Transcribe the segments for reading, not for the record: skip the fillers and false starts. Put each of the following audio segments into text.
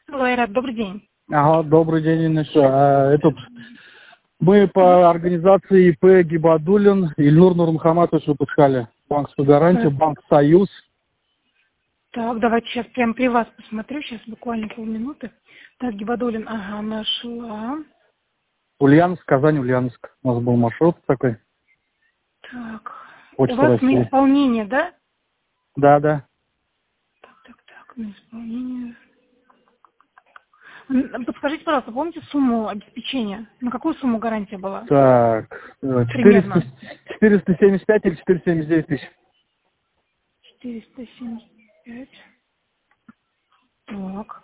Алло, Айрат, добрый день. Ага, добрый день, Инесса. Мы по организации ИП Гибадуллин Ильнур Нурмухаматович выпускали банковскую гарантию, Банк Союз. Так, давайте сейчас прямо при вас посмотрю, сейчас буквально полминуты. Так, Гибадуллин, ага, нашла. Ульяновск, Казань, Ульяновск. У нас был маршрут такой. Так, у Почта вас на России. исполнение, да? Да, да. Так, на исполнение. Подскажите, пожалуйста, помните сумму обеспечения? На какую сумму гарантия была? Так, Примерно. 475 или 479 тысяч. 475. Так.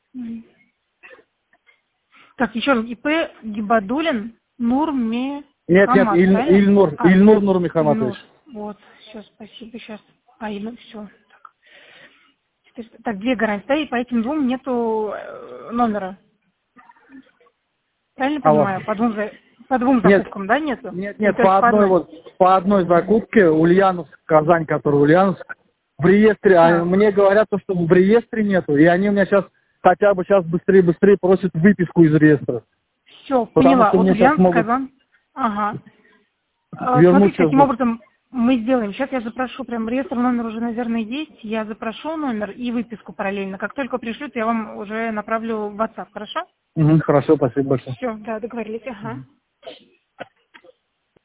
Так, еще раз, ИП Гибадуллин Нурмухаматович, Нет, правильно? Ильнур Нурмухаматович. Ильнур. Вот, сейчас, спасибо, сейчас. Ильнур, все. Так, две гарантии, да, и по этим двум нету номера. Правильно Алло. понимаю? По двум Нет, закупкам, да, нету? нет, Или нет, только по одной? по одной закупке Ульяновск, Казань, который Ульяновск, в реестре, мне говорят, что в реестре нету, и они у меня сейчас хотя бы сейчас быстрее просят выписку из реестра. Все, Потому поняла. что Вот мне сейчас Ульяновск, могут Казань. Ага. вернуть Смотрите, сейчас. каким образом мы сделаем. Сейчас я запрошу, прям реестр номер уже, наверное, есть. Я запрошу номер и выписку параллельно. Как только пришлют, я вам уже направлю в WhatsApp, хорошо? Хорошо, спасибо большое. Все, да, договорились, ага.